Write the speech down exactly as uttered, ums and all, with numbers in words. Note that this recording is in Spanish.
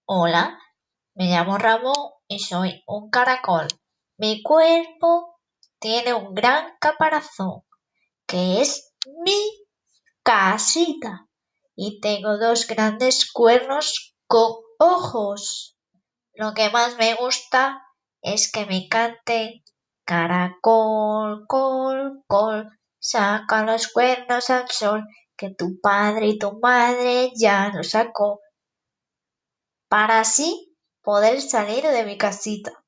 Hola, me llamo Ramón y soy un caracol. Mi cuerpo tiene un gran caparazón, que es mi casita, y tengo dos grandes cuernos con ojos. Lo que más me gusta es que me canten caracol, col, col, saca los cuernos al sol, que tu padre y tu madre ya los sacó para así poder salir de mi casita.